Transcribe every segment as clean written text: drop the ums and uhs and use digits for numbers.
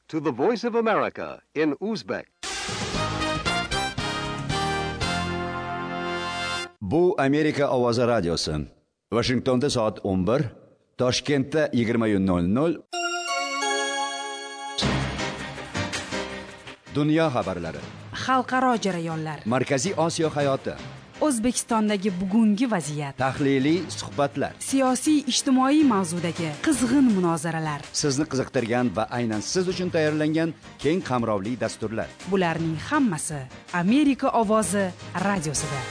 to the Voice of America in Uzbek. Bu Amerika ovozi radiosi. Washingtonda soat 11, Toshkentda 20:00. Dunyo xabarlari. Xalqaro jarayonlar. Markaziy Osiyo hayoti. O'zbekistondagi bugungi vaziyat. Tahliliy suhbatlar. Siyosiy ijtimoiy mavzudagi qizg'in munozaralar. Sizni qiziqtirgan va aynan siz uchun tayyorlangan keng qamrovli dasturlar. Bularning hammasi Amerika ovozi radiosida.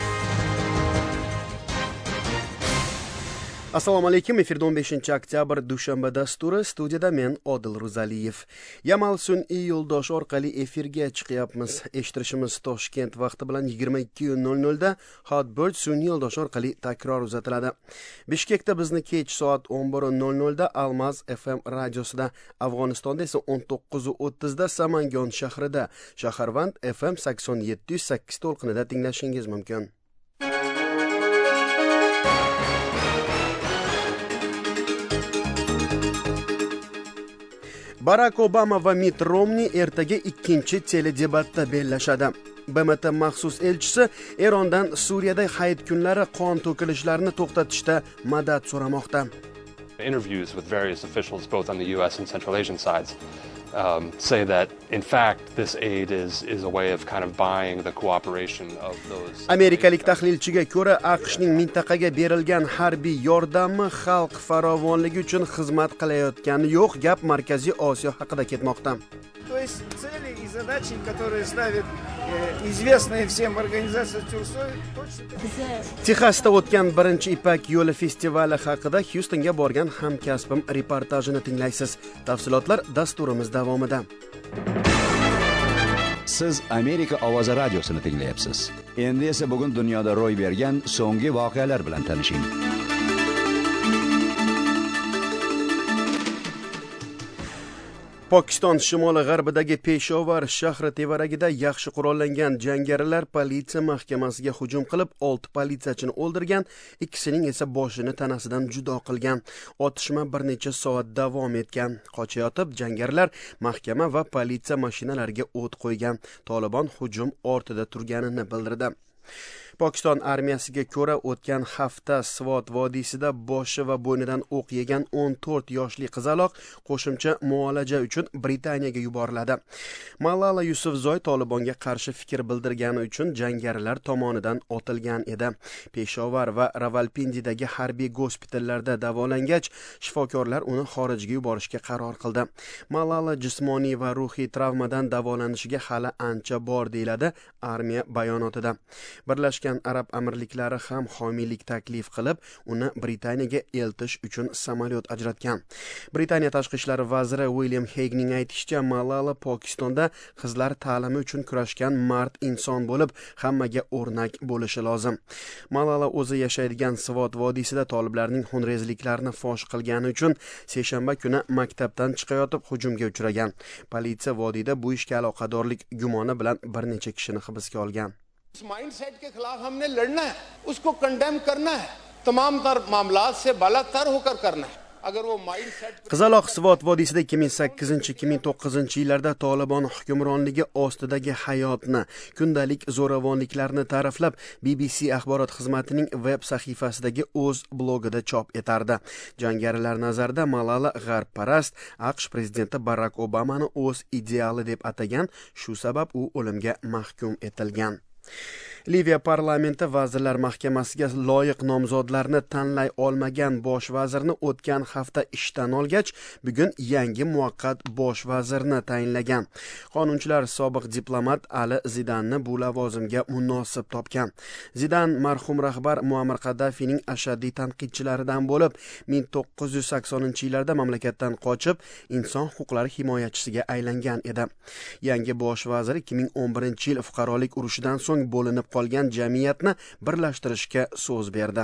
Assalomu alaykum. Efirda 15 oktyabr dushanba dasturi. Studiyada men Odil Ruzaliyev. Yamal sun'iy yo'ldosh orqali efirga chiqyapmiz. Eshittirishimiz Toshkent vaqti bilan 22:00 da, Hotbird sun'iy yo'ldosh orqali takror uzatiladi. Bishkekda bizni kech soat 11:00 da Almaz FM radiosida, Afg'onistonda esa 19:30 da Samangon shahrida Shaharvand FM 87.8 to'lqinida tinglashingiz mumkin. Barack Obama va Mitt Romney ertaga ikkinchi teledebatda bellashadi. BMT maxsus elchisi Erondan Suriyada hayit kunlari qon to'kilishlarini to'xtatishda madad so'ramoqda. Interviews with various officials both on the US and Central Asian sides say that in fact this aid is a way of kind of buying the cooperation of those. Amerikalik tahlilchiga ko'ra, AQShning mintaqaga berilgan harbiy yordami xalq farovonligi uchun xizmat qilayotgani yo'q, gap Markaziy Osiyo haqida ketmoqda. То есть цели и задачи, которые ставит известная всем организация Тюрсой, Texasda o'tgan birinchi Ipak yo'li festivali haqida Houstonga borgan hamkasbim reportajini tinglaysiz. Tafsilotlar dasturimiz davomida. Siz Amerika ovozi radiosini tinglayapsiz. Endi esa bugun dunyoda ro'y bergan so'nggi voqealar bilan tanishing. Pokiston shimoli-g'arbidagi Peshawar shahri tevaragida yaxshi qurollangan jangarilar politsiya mahkamasiga hujum qilib, 6 politsiyachini o'ldirgan, ikkisining esa boshini tanasidan judo qilgan. Otishma bir necha soat davom etgan. Qochayotib, jangarilar mahkama va politsiya mashinalariga o't qo'ygan. Tolibon hujum ortida turganini bildirdi. Pokiston armiyasiga ko'ra, o'tgan hafta Svot vodiysida boshi va bo'ynidan o'q yegan 14 yoshli qizaloq qo'shimcha muolaja uchun Britaniyaga yuboriladi. Malala Yusufzoy Tolibonga qarshi fikr bildirgani uchun jangarilar tomonidan otilgan edi. Peshawar va Ravalpindidagi harbiy gospitallarda davolangach, shifokorlar uni xorijga yuborishga qaror qildi. Malala jismoniy va ruhiy travmadan davolanishiga hali ancha bor, deyiladi armiya bayonotida. Birlashgan Arab Amirliklari ham homiylik taklif qilib, uni Britaniyaga eltish uchun samolyot ajratgan. Britaniya tashqi ishlar vaziri William Haguening aytishicha, Malala Pokistonda qizlar ta'limi uchun kurashgan mard inson bo'lib, hammaga o'rnak bo'lishi lozim. Malala o'zi yashaydigan Svot vodiysida toliblarning xunrezliklarini fosh qilgani uchun seshanba kuni maktabdan chiqayotib hujumga uchragan. Politsiya vodiyda bu ishga aloqadorlik gumoni bilan bir necha kishini hibsga olgan. इस mindset के खिलाफ हमने लड़ना है, उसको कंडेम करना है, तमाम तर मामलात से बालातर होकर करना है. अगर वो mindset Qizaloq Svot vodiysida 2008-2009 yillarda Tolibon hukmronligi ostidagi hayotni, kundalik zo'ravonliklarni ta'riflab, BBC axborot xizmatining web sahifasidagi o'z blogida chop etardi. Jangarilar nazarida Malala g'arbparast, AQSh prezidenti Barack Obamani o'z ideali deb atagan, shu sabab u o'limga mahkum etilgan. Liviya parlamenti vazirlar mahkamasiga loyiq nomzodlarni tanlay olmagan bosh vazirni o'tgan hafta ishdan olgach, bugun yangi muvaqqat bosh vazirni tayinlagan. Qonunchilar sobiq diplomat Ali Zidanni bu lavozimga munosib topgan. Zidan marhum rahbar Muammar Qaddafining ashaddiy tanqidchilaridan bo'lib, 1980-yillarda mamlakatdan qochib, inson huquqlari himoyachisiga aylangan edi. Yangi bosh vazir 2011-yil fuqarolik urushidan so'ng bo'linib qolgan jamiyatni birlashtirishga so'z berdi.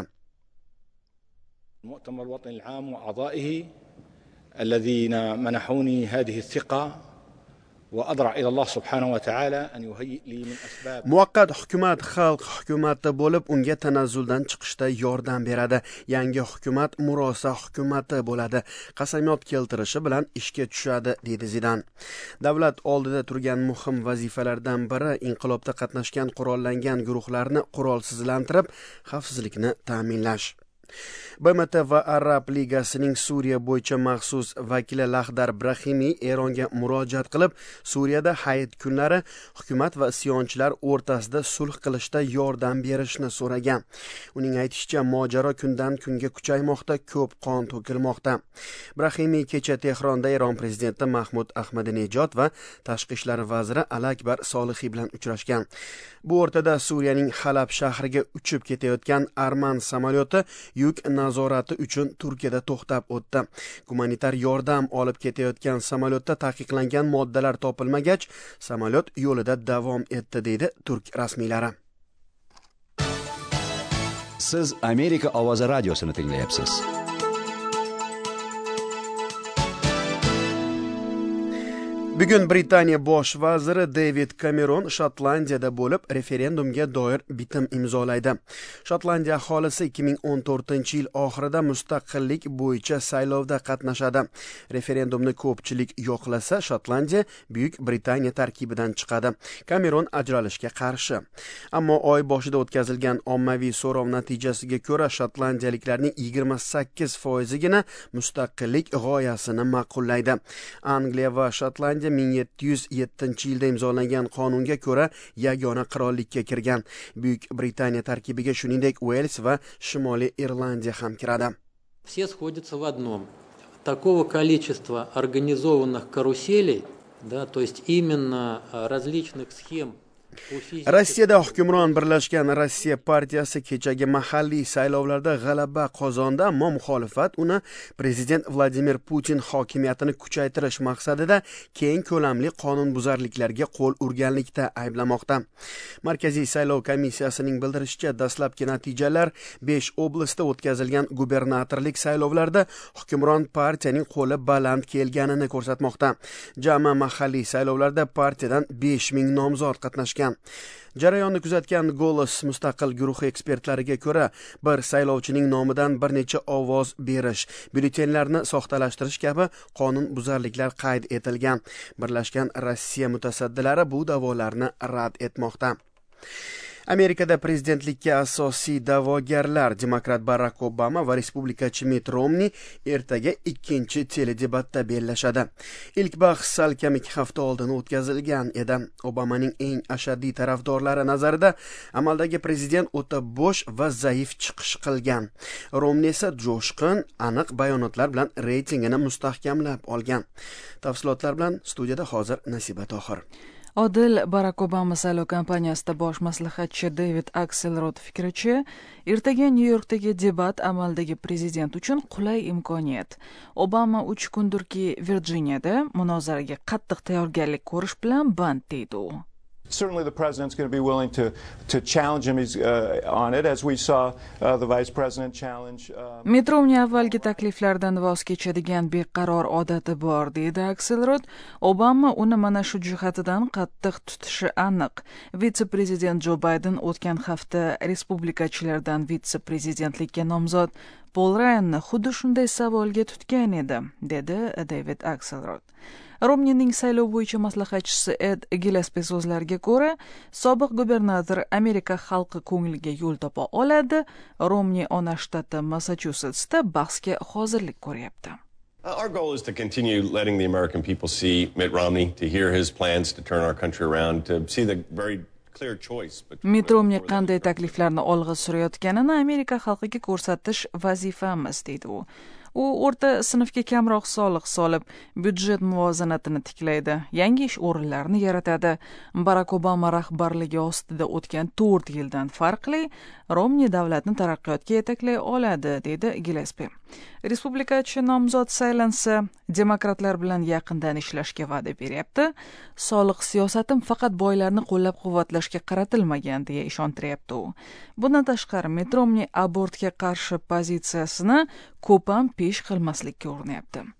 المؤتمر الوطني العام وأعضائه الذين منحوني هذه الثقة وأضرع إلى الله سبحانه وتعالى أن يهيئ لي من أسباب. Muvaqqat hukumat xalq hukumati bo'lib, unga tanazzuldan chiqishda yordam beradi. Yangi hukumat murosa hukumati bo'ladi. Qasamyod keltirishi bilan ishga tushadi, dedi Zidan. Davlat oldida turgan muhim vazifalardan biri inqilobda qatnashgan qurollangan guruhlarni qurolsizlantirib, xavfsizlikni ta'minlash. BMT va Arab Ligasining Suriya bo'yicha maxsus vakili Lahdar Brahimiy Eronga murojaat qilib, Suriyada hayit kunlari hukumat va isyonchilar o'rtasida sulh qilishda yordam berishni so'ragan. Uning aytishicha, mojaro kundan kunga kuchaymoqda, ko'p qon to'kilmoqda. Brahimiy kecha Tehronda Eron prezidenti Mahmud Ahmadinejod va tashqi ishlar vaziri Al-Akbar Solihiy bilan uchrashgan. Bu o'rtada Suriyaning Halab shahriga uchib ketayotgan arman samolyoti yuk nazorati uchun Turkiyada to'xtab o'tdi. Gumanitar yordam olib ketayotgan samolyotda taqiqlangan moddalar topilmagach, samolyot yo'lida davom etdi, deydi Turk rasmiylari. Siz Amerika ovozi radiosini tinglayapsiz. Bugun Britaniya bosh vaziri David Cameron Shotlandiyada bo'lib, referendumga doir bitim imzolaydi. Shotlandiya aholisi 2014-yil oxirida mustaqillik bo'yicha saylovda qatnashadi. Referendumni ko'pchilik yoqlasa, Shotlandiya Buyuk Britaniya tarkibidan chiqadi. Cameron ajralishga qarshi. Ammo oy boshida o'tkazilgan ommaviy so'rov natijasiga ko'ra, shotlandiyaliklarning 28%gina mustaqillik g'oyasini ma'qullaydi. Angliya va Shotlandiya 1707-yilda imzolangan qonunga ko'ra yagona qirollikka kirgan. Buyuk Britaniya tarkibiga shuningdek Uels va Shimoliy Irlandiya ham kiradi. Все сходятся в одном. Такого количества организованных каруселей, да, то есть именно различных схем. Rossiyada hukmron Birlashgan Rossiya partiyasi kechagi mahalliy saylovlarda g'alaba qozondi, ammo muxolifat uni prezident Vladimir Putin hokimiyatini kuchaytirish maqsadida keng ko'lamli qonunbuzarliklarga qo'l urganlikda ayblamoqda. Markaziy saylov komissiyasining bildirishicha, dastlabki natijalar 5 oblastda o'tkazilgan gubernatorlik saylovlarda hukmron partiyaning qo'li baland kelganini ko'rsatmoqda. Jami mahalliy saylovlarda partiyadan 5000 nomzod qatnashgan. Jarayonni kuzatgan Golos mustaqil guruhi ekspertlariga ko'ra, bir saylovchining nomidan bir necha ovoz berish, byulletenlarni soxtalashtirish kabi qonun buzarliklar qayd etilgan. Birlashgan Rossiya mutasaddilari bu da'volarni rad etmoqda. Amerikada prezidentlikka asosiy da'vogarlar Demokrat Barack Obama va respublikachi Mitt Romney ertaga ikkinchi teledebatda bellashadi. Ilk bahs salkam 2 hafta oldin o'tkazilgan edi. Obamaning eng ashaddiy tarafdorlari nazarida amaldagi prezident o'ta bo'sh va zaif chiqish qilgan. Romney esa jo'shqin, aniq bayonotlar bilan reytingini mustahkamlab olgan. Tafsilotlar bilan studiyada hozir Nasiba Tohir. Odil Barack Obama saylov kampaniyasida bosh maslahatchi David Axelrod fikricha, ertaga Nyu-Yorkdagi debat amaldagi prezident uchun qulay imkoniyat. Obama 3 kundirki Virginiyada munozaraga qattiq tayyorgarlik ko'rish bilan band, deydi u. Certainly the president's going to be willing to challenge him on it, as we saw the vice president challenge. Mitt Romney avvalgi takliflardan voz kechadigan beqaror odati bor, deydi Axelrod. Obama uni mana shu jihatidan qattiq tutishi aniq. Vitse-prezident Joe Biden o'tgan hafta respublikachilardan vitse-prezidentlikka nomzod Paul Ryanni xuddi shunday savolga tutgan edi, dedi David Axelrod. Romneyning saylov bo'yicha maslahatchisi Ed Gillespie so'zlariga ko'ra, sobiq gubernator Amerika xalqi ko'ngliga yo'l topa oladi. Romney ona shtati Massachusettsda bahsga hozirlik ko'ryapti. Our goal is to continue letting the American people see Mitt Romney, to hear his plans to turn our country around, to see the very clear choice. Mitt Romney qanday takliflarni olg'a surayotganini Amerika xalqiga ko'rsatish vazifamiz, deydi u. U o'rta sinfga kamroq soliq solib, byudjet muvozanatini tiklaydi, yangi ish o'rinlarini yaratadi. Barack Obama rahbarligi ostida o'tgan 4 yildan farqli, Romney davlatni taraqqiyotga yetaklay oladi, dedi Gillespie. Respublikachi nomzod saylansa, demokratlar bilan yaqindan ishlashga va'da beryapti. Soliq siyosatim faqat boylarni qo'llab-quvvatlashga qaratilmagan, deya ishontiryapti u. Bundan tashqari, Mitt Romney abortga qarshi pozitsiyasini ko'pam pesh qilmaslikka urinayapti.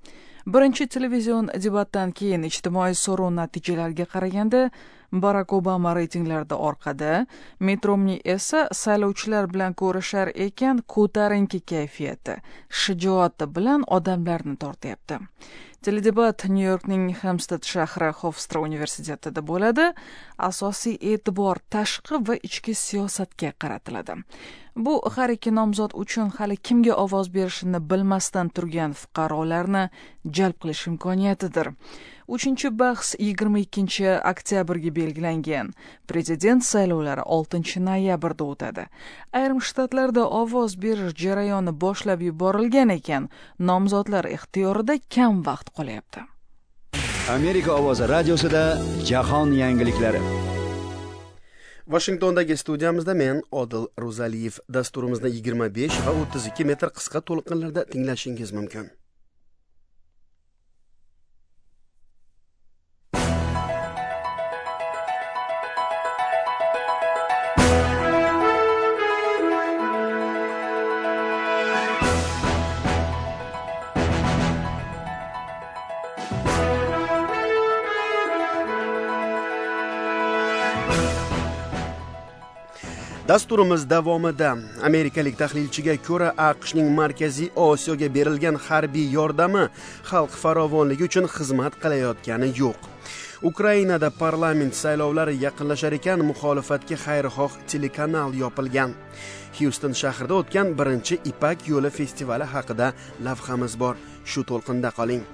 Birinchi televizion debatdan keyin ijtimoiy so'rov natijalariga qaraganda Barack Obama reytinglarda orqada, Mitt Romney esa saylovchilar bilan ko'rishar ekan ko'tarinki kayfiyati, shijoati bilan odamlarni tortyapti. Teledebat New Yorkning Hempstead shahri Hofstra universitetida bo'ladi. Asosiy e'tibor tashqi va ichki siyosatga qaratiladi. Bu har ikki nomzod uchun hali kimga ovoz berishini bilmasdan turgan fuqarolarni jalb qilish imkoniyatidir. 3-bahs 22 oktyabrga belgilangan. Prezident saylovlari 6-noyabrda o'tadi. Ayrim shtatlarda ovoz berish jarayoni boshlab yuborilgan ekan, nomzodlar ixtiyorida kam vaqt qolyapti. Amerika ovozi radiosida jahon yangiliklari. Washingtondagi studiyamizda men Odil Ro'zaliyev. Dasturimizni 25 va 32 metr qisqa to'lqinlarda tinglashingiz mumkin. Dasturimiz davomida amerikalik tahlilchiga ko'ra AQShning Markaziy Osiyoga berilgan harbiy yordami xalq farovonligi uchun xizmat qilayotgani yo'q. Ukrainada parlament saylovlari yaqinlashar ekan, muxolifatga xayrixoh telekanal yopilgan. Houston shahrida o'tgan birinchi Ipak yo'li festivali haqida lavhamiz bor. Shu to'lqinda qoling.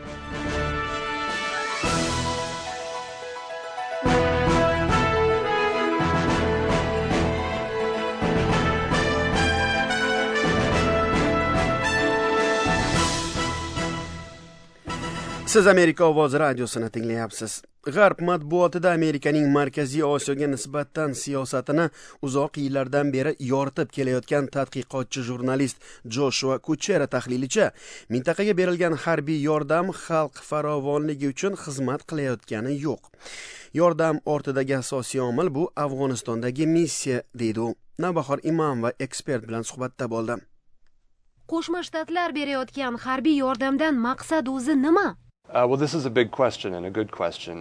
Siz Amerika ovozi radiosini tinglayapsiz. G'arb matbuotida Amerikaning Markaziy Osiyoga nisbatan siyosatini uzoq yillardan beri yoritib kelayotgan tadqiqotchi jurnalist Joshua Kuchera tahlilicha, mintaqaga berilgan harbiy yordam xalq farovonligi uchun xizmat qilayotgani yo'q. Yordam ortidagi asosiy omil bu Afg'onistondagi missiya, deydi u. Navbahor Imom va ekspert bilan suhbatda bo'ldi. Qo'shma Shtatlar berayotgan harbiy yordamdan maqsad o'zi nima? Well, this is a big question and a good question.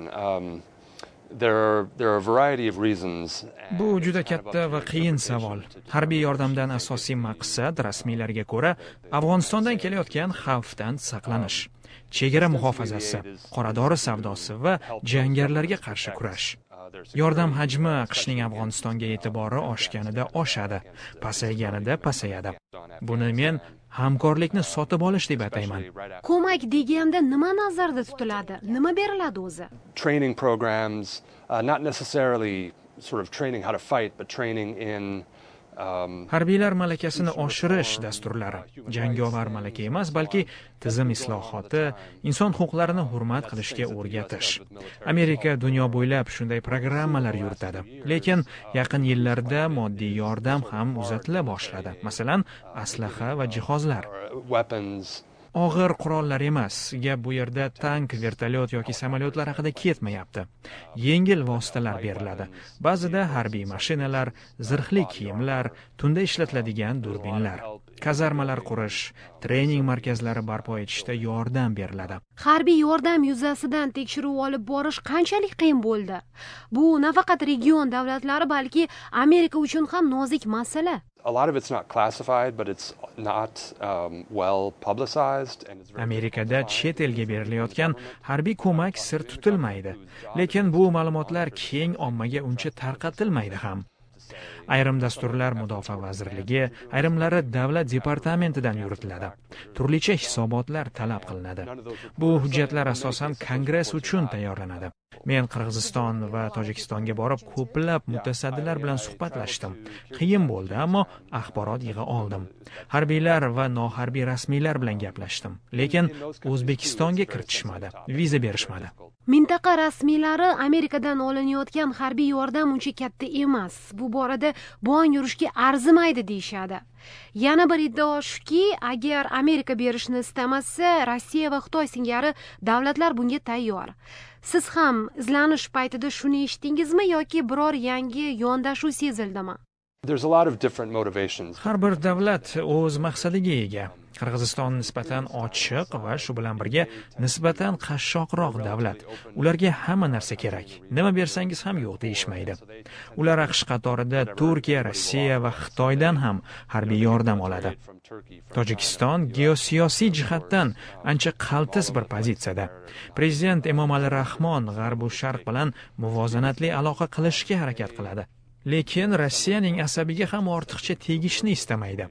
There are a variety of reasons. Bu juda katta va qiyin savol. Harbiy yordamdan asosiy maqsad rasmiylarga ko'ra Afg'onistondan kelayotgan xavfdan saqlanish, chegara muhofazasi, qoradori savdosi va jangarilarga qarshi kurash. Yordam hajmi AQShning Afg'onistonga e'tibori oshganida oshadi, pasayganida pasayadi. Buni men hamkorlikni sotib olish deb atayman. Ko'mak deganda nima nazarda tutiladi? Nima beriladi o'zi? Training programs, not necessarily sort of training how to fight, but training in Harbiylar malakasini oshirish dasturlari. Jangovar malaka emas, balki tizim islohoti, inson huquqlarini hurmat qilishga o'rgatish. Amerika dunyo bo'ylab shunday programmalar yuritadi. Lekin yaqin yillarda moddiy yordam ham uzatila boshladi. Masalan, aslaha va jihozlar. Og'ir qurollar emas, gap bu yerda tank, vertolyot yoki samolyotlar haqida ketmayapti. Yengil vositalar beriladi. Ba'zida harbiy mashinalar, zirhli kiyimlar, tunda ishlatiladigan durbinlar, kazarmalar qurish, trening markazlari barpo etishda yordam beriladi. Harbiy yordam yuzasidan tekshiruv olib borish qanchalik qiyin bo'ldi? Bu nafaqat region davlatlari, balki Amerika uchun ham nozik masala. A lot of it's not classified, but it's not well publicized. Amerikada chet elga berilayotgan harbiy ko'mak sir tutilmaydi, lekin bu ma'lumotlar keng ommaga uncha tarqatilmaydi ham. Ayrim dasturlar Mudofaa vazirligi, ayrimlari davlat departamentidan yuritiladi. Turlicha hisobotlar talab qilinadi. Bu hujjatlar asosan Kongress uchun tayyorlanadi. Men Qirg'iziston va Tojikistonga borib, ko'plab mutasaddilar bilan suhbatlashdim. Qiyin bo'ldi, ammo axborot yig'a oldim. Harbiylar va noharbiy rasmiylar bilan gaplashdim, lekin O'zbekistonga kiritishmadi, viza berishmadi. Mintaqa rasmiylari Amerikadan olinayotgan harbiy yordam uncha katta emas. Bu borada bong yurishga arzimaydi deyshadi. Yana bir iddao shuki, agar Amerika berishni istamasa, Rossiya va Xitoy singari davlatlar bunga tayyor. Siz ham izlanish paytida shuni eshitdingizmi yoki biror yangi yondashuv sezildimi? There's a lot of different motivations. Har bir davlat o'z maqsadiga ega. Qirg'iziston nisbatan ochiq va shu bilan birga nisbatan qashshoqroq davlat. Ularga hamma narsa kerak. Nima bersangiz ham yo'q deyishmaydi. Ular AQSh qatorida Turkiya, Rossiya va Xitoydan ham harbiy yordam oladi. Tojikiston geosiyosiy jihatdan ancha qaltis bir pozitsiyada. Prezident Emomali Rahmon G'arb va Sharq bilan muvozanatli aloqa qilishga harakat qiladi. Lekin Rossiyaning asabiga ham ortiqcha tegishni istamaydi.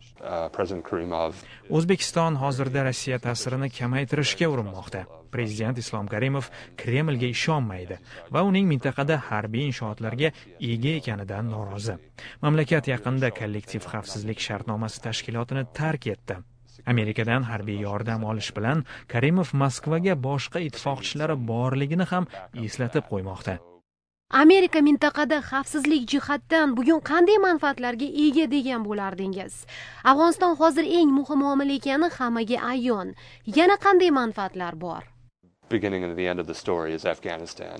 O'zbekiston hozirda Rossiya ta'sirini kamaytirishga urinmoqda. Prezident Islom Karimov Kremlga ishonmaydi va uning mintaqada harbiy inshootlarga ega ekanidan norozi. Mamlakat yaqinda kollektiv xavfsizlik shartnomasi tashkilotini tark etdi. Amerikadan harbiy yordam olish bilan Karimov Moskvaga boshqa ittifoqchilari borligini ham eslatib qo'ymoqda. Amerika mintaqada xavfsizlik jihatdan bugun qanday manfaatlarga ega degan bo'lardingiz? Afg'oniston hozir eng muhim omil ekani hammaga ayon. Yana qanday manfaatlar bor? Beginning and the end of the story is Afghanistan.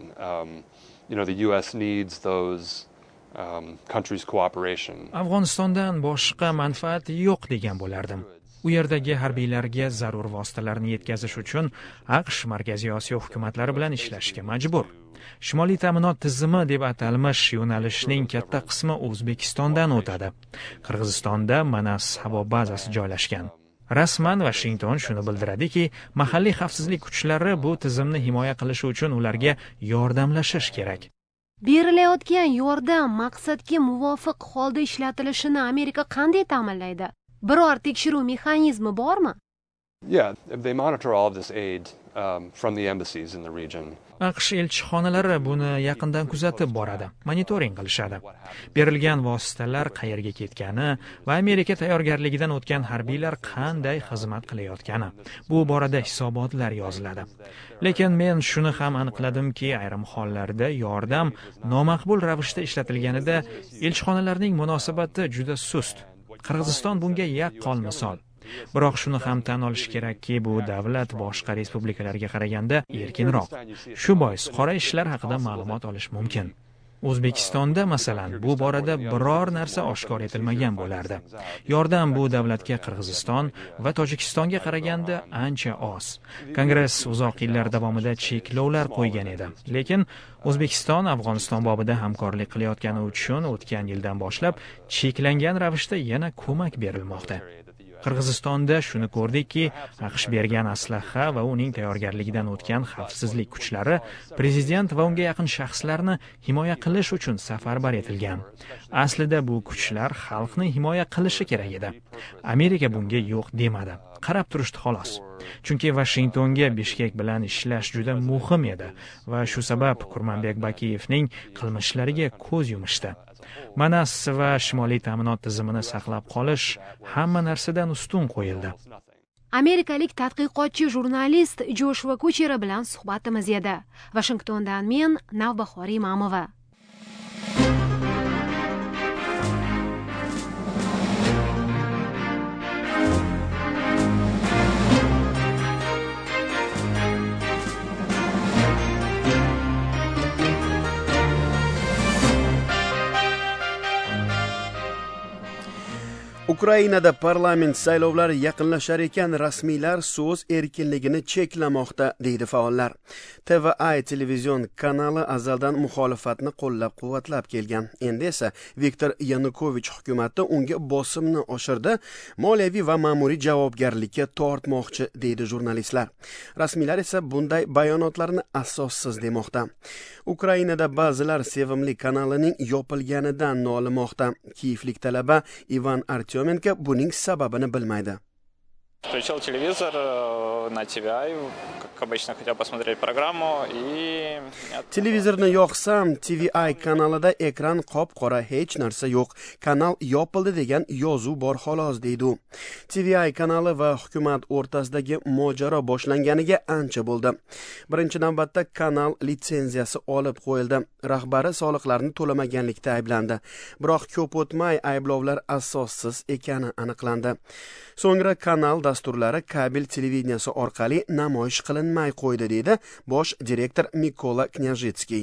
The US needs those countries' cooperation. Afg'onistondan boshqa manfaat yo'q degan bo'lardim. U yerdagi harbiylarga zarur vositalarni yetkazish uchun AQSh Markaziy Osiyo hukumatlari bilan ishlashga majbur. Shimoliy ta'minot tizimi deb atalmish yo'nalishning katta qismi O'zbekistondan o'tadi. Qirg'izistonda Manas havo bazasi joylashgan. Rasman Washington shuni bildiradiki, mahalliy xavfsizlik kuchlari bu tizimni himoya qilishi uchun ularga yordamlashish kerak. Berilayotgan yordam maqsadga muvofiq holda ishlatilishini Amerika qanday ta'minlaydi? Biror tekshiruv mexanizmi bormi? Yeah, they monitor all of this aid from the embassies in the region. AQSh elchixonalari buni yaqindan kuzatib boradi, monitoring qilishadi. Berilgan vositalar qayerga ketgani va Amerika tayyorgarligidan o'tgan harbiylar qanday xizmat qilayotgani. Bu borada hisobotlar yoziladi. Lekin men shuni ham aniqladimki, ayrim hollarda yordam nomaqbul ravishda ishlatilganida elchixonalarning munosabati juda sust. Qirg'iziston bunga yaqqol misol. Biroq shuni ham tan olish kerakki, bu davlat boshqa respublikalarga qaraganda erkinroq. Shu bois qora ishlar haqida ma'lumot olish mumkin. O'zbekistonda masalan bu borada biror narsa oshkor etilmagan bo'lardi. Yordam bu davlatga Qirg'iziston va Tojikistonga qaraganda ancha oz. Kongress uzoq yillar davomida cheklovlar qo'ygan edi. Lekin O'zbekiston Afg'oniston bobida hamkorlik qilayotgani uchun o'tgan yildan boshlab cheklangan ravishda yana ko'mak berilmoqda. Qirg'izistonda shuni ko'rdikki, AQSh bergan aslaha va uning tayyorgarligidan o'tgan xavfsizlik kuchlari prezident va unga yaqin shaxslarni himoya qilish uchun safarbar etilgan. Aslida bu kuchlar xalqni himoya qilishi kerak edi. Amerika bunga yo'q demadi. Qarab turishdi xolos. Chunki Washingtonga Bishkek bilan ishlash juda muhim edi va shu sabab Kurmanbek Bakiyevning qilmishlariga ko'z yumishdi. Manas va shimoliy ta'minot tizimini saqlab qolish hamma narsadan ustun qo'yildi. Amerikalik tadqiqotchi jurnalist Joshua Kucher bilan suhbatimiz edi. Washingtondan men Navbahor Imamova. Ukrainada parlament saylovlari yaqinlashar ekan, rasmiylar so'z erkinligini cheklamoqda, deydi faollar. TVI televizion kanali azaldan muxolifatni qo'llab-quvvatlab kelgan. Endi esa Viktor Yanukovich hukumati unga bosimni oshirdi, moliyaviy va ma'muriy javobgarlikka tortmoqchi, deydi jurnalistlar. Rasmiylar esa bunday bayonotlarni asossiz demoqda. Ukrainada ba'zilar Sevimli kanalining yopilganidan nolimoqda. Kiyevlik talaba Ivan Artyomenko buning sababini bilmaydi. Включил телевизор на TVI, как обычно, хотел посмотреть программу и... Televizorni yoqsam, TVI kanalida ekran qop-qora, hech narsa yo'q. Kanal yopildi degan yozuv bor xolos, deydi u. TVI kanali va hukumat o'rtasidagi mojaro boshlanganiga ancha bo'ldi. Birinchi navbatda kanal litsenziyasi olib qo'yildi. Rahbari soliqlarni to'lamaganlikda ayblandi. Biroq ko'p o'tmay ayblovlar asossiz ekani aniqlandi. So'ngra kanal dasturlari kabel televideniyasi orqali namoyish qilinmay qo'ydi, deydi bosh direktor Mikola Knyazhitskiy.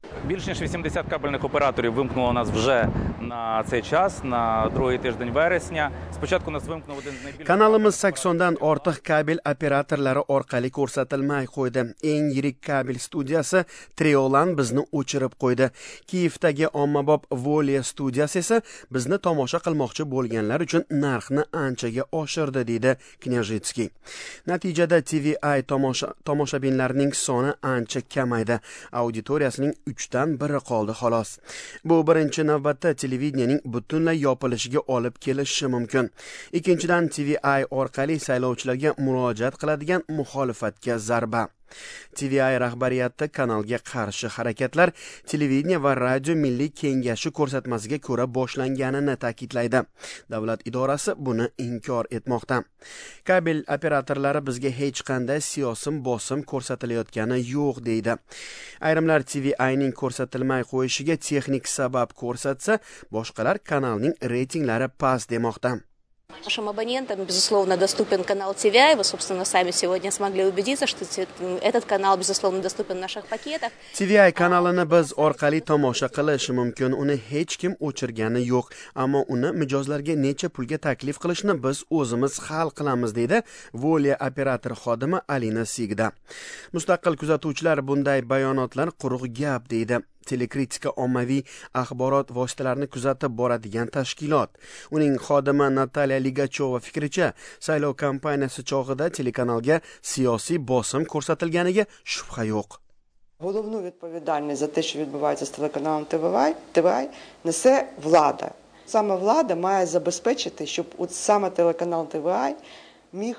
Більш ніж 80 кабельних операторів вимкнуло нас вже на цей час, на другий тиждень вересня. Спочатку нас вимкнув один з найбільших... Kanalimiz 80dan ortiq kabel operatorlari orqali ko'rsatilmay qo'ydi. Eng yirik kabel studiyasi Triolan bizni o'chirib qo'ydi. Kiyevdagi ommabop Volya studiyasi esa bizni tomosha qilmoqchi bo'lganlar uchun narxni anchaga oshirdi, deydi Knyazhitskiy. Natijada TVI tomoshabinlarining soni ancha kamaydi. Auditoriyasining 3dan 1 qoldi xolos. Bu birinchi navbatda televideniyaning butunlay yopilishiga olib kelishi mumkin. Ikkinchidan, TVI orqali saylovchilarga murojaat qiladigan muxolifatga zarba. TVI rahbariyati kanalga qarshi harakatlar televideniya va radio milliy kengashi ko'rsatmasiga ko'ra boshlanganini ta'kidlaydi. Davlat idorasi buni inkor etmoqda. Kabel operatorlari bizga hech qanday siyosiy bosim ko'rsatilayotgani yo'q, deydi. Ayrimlar TVIning ko'rsatilmay qo'yishiga texnik sabab ko'rsatsa, boshqalar kanalning reytinglari past demoqda. Нашим абонентам, безусловно, доступен канал TVI. Вы, собственно, сами сегодня смогли убедиться, что этот канал, безусловно, доступен в наших пакетах. TVI kanalini biz orqali tomosha qilish mumkin. Uni hech kim o'chirgani yo'q, ammo uni mijozlarga necha pulga taklif qilishni biz o'zimiz hal qilamiz, deydi Volya operator xodimi Alina Sigda. Mustaqil kuzatuvchilar bunday bayonotlar quruq gap, deydi. Telekritika ommaviy axborot vositalarini kuzatib boradigan tashkilot. Uning xodimi Natalya Ligachova fikricha, saylov kampaniyasi chog'ida telekanalga siyosiy bosim ko'rsatilganiga shubha yo'q. Головну відповідальність за те, що відбувається з телеканалом TVI, несе влада. Саме влада має забезпечити, щоб саме телеканал TVI міг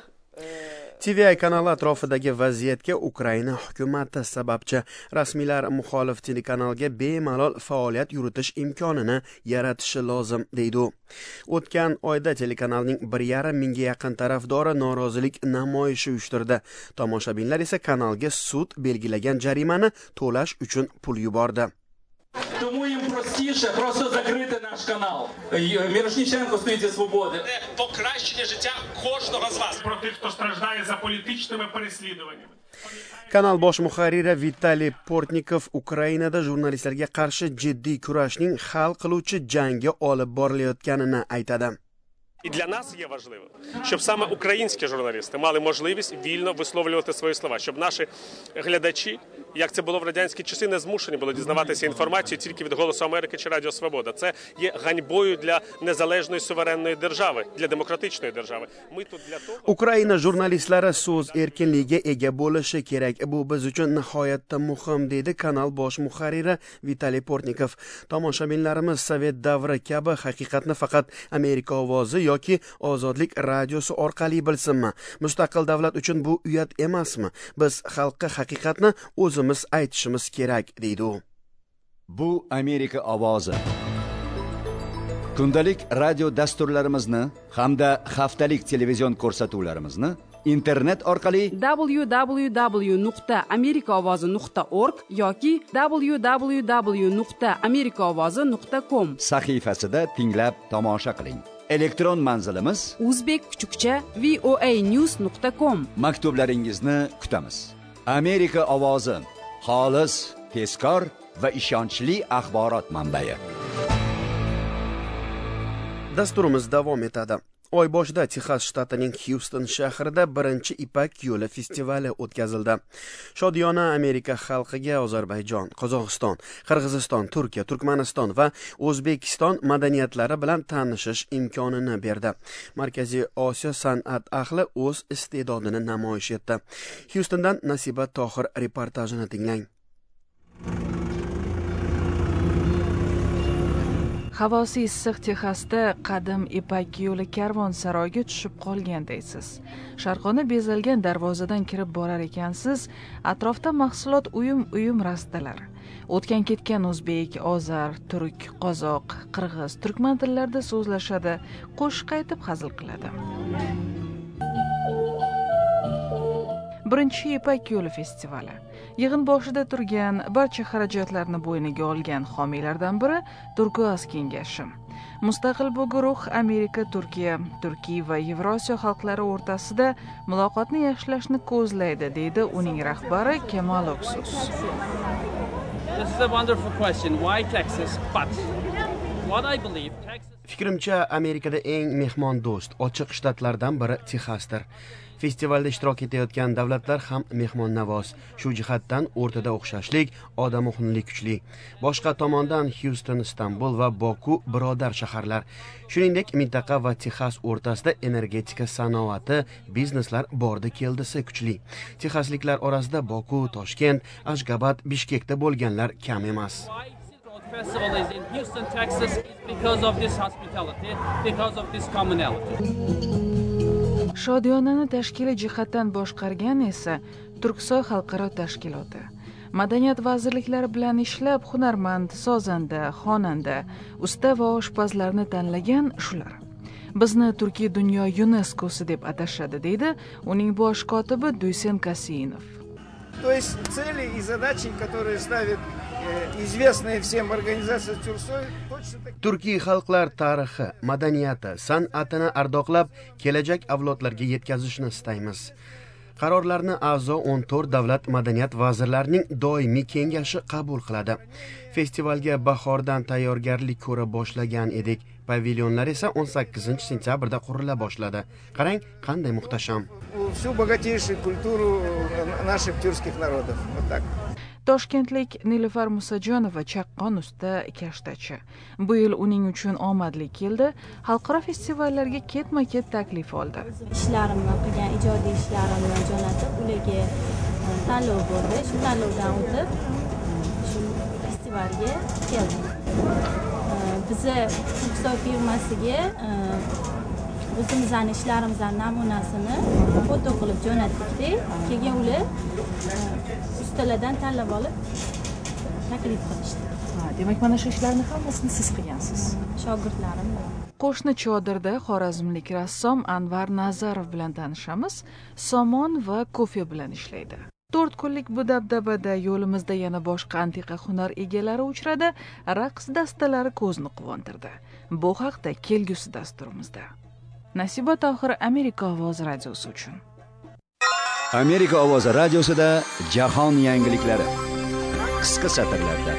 TVI kanali atrofidagi vaziyatga Ukraina hukumati sababchi. Rasmiylar muxolif telekanalga bemalol faoliyat yuritish imkonini yaratishi lozim, deydi. O'tgan oyda telekanalning 1,5 mingga yaqin tarafdori norozilik namoyishi uyushtirdi. Tomoshabinlar esa kanalga sud belgilagan jarimani to'lash uchun pul yubordi. Тому їм простіше просто закрити наш канал. Мірошніченко стоїть свободи. Покращення життя кожного з вас. Про тих, хто страждає за політичними переслідуваннями. Kanal bosh muharriri Vitaliy Portnikov Ukrainada jurnalistlarga qarshi jiddiy kurashning hal qiluvchi jangi olib borilayotganini aytadi. І для нас є важливо, щоб саме українські журналісти мали можливість вільно висловлювати свої слова, щоб наші глядачі, як це було в радянські часи, не змушені були дізнаватися інформацію тільки від «Голосу Америки» чи «Радіо Свобода». Це є ганьбою для незалежної суверенної держави, для демократичної держави. Ми тут для того... Ukraina jurnalistlari so'z erkinligiga ega bo'lishi kerak. Bu biz uchun nihoyatda muhim, deydi kanal bosh muharriri Vitaliy Portnikov. Tomoshabinlarimiz Sovet davri kabi haqiqatni faqat Amerika ovozi yoki Ozodlik radiosi orqali bilsinmi? Mustaqil davlat uchun bu uyat emasmi? Biz xalqqa haqiqatni o'zimiz aytishimiz kerak, deydi u. Bu Amerika ovozi. Kundalik radio dasturlarimizni hamda haftalik televizion ko'rsatuvlarimizni internet orqali www.amerikaovozi.org yoki www.amerikaovozi.com sahifasida tinglab tomosha qiling. Elektron manzilimiz uzbek_voanews.com. Maktublaringizni kutamiz. Amerika ovozi, xolis, tezkor va ishonchli axborot manbai. Dasturimiz davom etadi. Oy boshida Texas shtatining Houston shahrida birinchi Ipak yo'li festivali o'tkazildi. Shodiyona Amerika xalqiga Ozarbayjon, Qozog'iston, Qirg'iziston, Turkiya, Turkmaniston va O'zbekiston madaniyatlari bilan tanishish imkonini berdi. Markaziy Osiyo san'at ahli o'z iste'dodini namoyish etdi. Houstondan Nasiba Tohir reportajini tinglang. Havosi issiq Texasda qadim Ipak yo'li karvonsaroyga tushib qolgandaysiz. Sharqona bezalgan darvozadan kirib borar ekansiz, atrofda mahsulot uyum rastalar. O'tgan ketgan o'zbek, ozar, turk, qozoq, qirg'iz, turkman tillarida so'zlashadi, qo'shiq aytib hazil qiladi. Birinchi Ipak yo'li festivali. Yig'in boshida turgan, barcha xarajatlarni bo'yniga olgan homiylardan biri Turkuaz kengashi. Mustaqil bu guruh Amerika, Turkiya va Yevrosiyo xalqlari o'rtasida muloqotni yaxshilashni ko'zlaydi, deydi uning rahbari Kemal Oksus. a wonderful question. Why Texas? But what I believe, Texas... Fikrimcha, Amerikada eng mehmondo'st, ochiq shtatlardan biri Texasdir. Festivalda ishtirok etayotgan davlatlar ham mehmonnavoz. Shu jihatdan o'rtada o'xshashlik, odamo'xinlik kuchli. Boshqa tomondan Houston, Istanbul va Boku birodar shaharlar. Shuningdek, mintaqa va Texas o'rtasida energetika sanoati, bizneslar bordi keldisi kuchli. Texasliklar orasida Boku, Toshkent, Ashgabat, Bishkekda bo'lganlar kam emas. Festival is in Houston, Texas, because of this hospitality, because of this commonality. Shodiyonani tashkiliy jihatdan boshqargan esa Turksoy xalqaro tashkiloti. Madaniyat vazirliklari bilan ishlab, hunarmand, sozanda, xonanda, usta va oshpazlarni tanlagan shular. Bizni Turkiy dunyo YuNESKOsi deb atashadi, deydi uning bosh kotibi Duysen Kasiyinov. То есть цели и задачи, которые ставит известная всем организация Turksoy, точно так. Turkiy xalqlar tarixi, madaniyati, san'atini ardoqlab, kelajak avlodlarga yetkazishni istaymiz. Qarorlarni a'zo 14 davlat madaniyat vazirlarining doimiy kengashi qabul qiladi. Festivalga bahordan tayyorgarlik ko'ra boshlagan edik. Pavilyonlar esa 18 sentyabrda qurila boshladi. Qarang, qanday muhtasham. Всю богатейшую культуру наших тюркских народов. Вот так. Toshkentlik Nilufar Musajonova chaqqon usta kashtachi. Bu yil uning uchun omadli keldi. Xalqaro festivallarga ketma-ket taklif oldi. Ishlarimni qilgan ijodiy ishlarimni jo'natib, ularga tanlov bo'ldi. Shu tanlovdan o'tib, shu festivalga keldim. Biz Turksoy firmasiga o'zimizning ishlarimizning namunasini foto qilib jo'natdik. Keyin ular ustalardan tanlab olib taklif qilishdi. Demak, mana shu ishlarni hammasini siz qilgansiz. Shogirdlarim. Qo'shni chodirda xorazmlik rassom Anvar Nazarov bilan tanishamiz. Somon va kofe bilan ishlaydi. 4 kunlik bu dabdabada yo'limizda yana boshqa antiqa hunar egalari uchradi, raqs dastalari ko'zni quvontirdi. Bu haqda kelgusi dasturimizda. Nasiba Tohir, Amerika ovozi radiosi uchun. Amerika ovozi radiosida jahon yangiliklari. Qisqa satrlarda.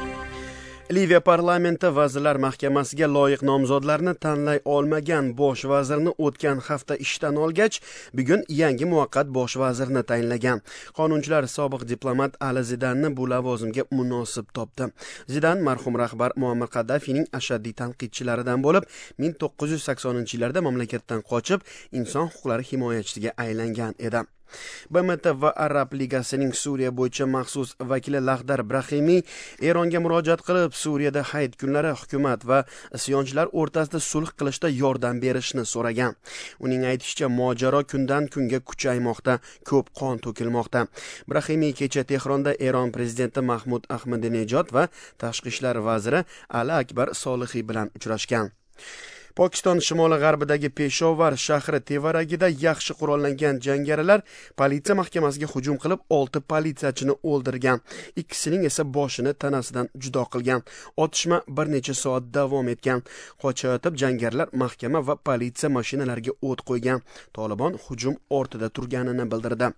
Liviya parlamenti Vazirlar Mahkamasiga loyiq nomzodlarni tanlay olmagan bosh vazirni o'tgan hafta ishdan olgach, bugun yangi muvaqqat bosh vazirni tayinlagan. Qonunchilar sobiq diplomat Ali Zidanni bu lavozimga munosib topdi. Zidan marhum rahbar Muammar Qaddafining ashaddiy tanqidchilaridan bo'lib, 1980-yillarda mamlakatdan qochib, inson huquqlari himoyachisiga aylangan edi. BMT va Arab Ligasining Suriya bo'yicha maxsus vakili Lahdar Brahimiy Eronga murojaat qilib, Suriyada hayit kunlari hukumat va isyonchilar o'rtasida sulh qilishda yordam berishni so'ragan. Uning aytishicha, mojaro kundan kunga kuchaymoqda, ko'p qon to'kilmoqda. Brahimiy kecha Tehronda Eron prezidenti Mahmud Ahmadinejod va tashqi ishlar vaziri Ali Akbar Solihiy bilan uchrashgan. Pokiston shimoli-g'arbidagi Peshovar shahri tevaragida yaxshi qurollangan jangarilar politsiya mahkamasiga hujum qilib 6 politsiyachini o'ldirgan. Ikkisining esa boshini tanasidan judo qilgan. Otishma bir necha soat davom etgan. Qochayotib jangarilar mahkama va politsiya mashinalariga o't qo'ygan. Tolibon hujum ortida turganini bildirdi.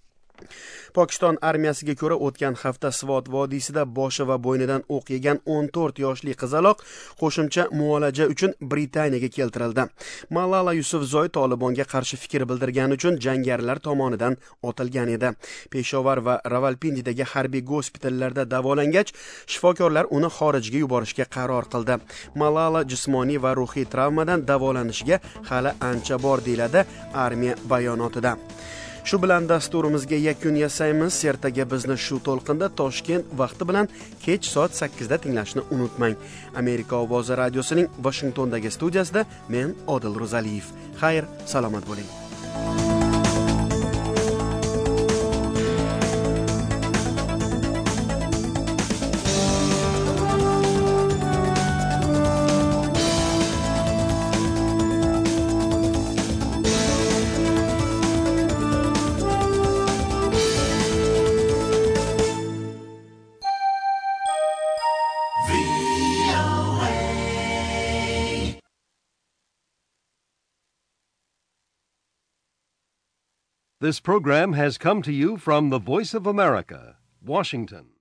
Pokiston armiyasiga ko'ra o'tgan hafta Svot vodiysida boshi va bo'ynidan o'q yegan 14 yoshli qizaloq qo'shimcha muolaja uchun Britaniyaga keltirildi. Malala Yusufzoy Tolibonga qarshi fikr bildirgani uchun jangarilar tomonidan otilgan edi. Peshovar va Ravalpindidagi harbiy gospitallarda davolangach, shifokorlar uni xorijga yuborishga qaror qildi. Malala jismoniy va ruhiy travmadan davolanishiga hali ancha bor, deyiladi armiya bayonotida. Shu bilan dasturimizga yakun yasaymiz. Ertaga bizni shu to'lqinda Toshkent vaqti bilan kech soat 8 da tinglashni unutmang. Amerika ovozi radiosining Washingtondagi studiyasida men Odil Ro'zaliyev. Xayr, salomat bo'ling. This program has come to you from the Voice of America, Washington.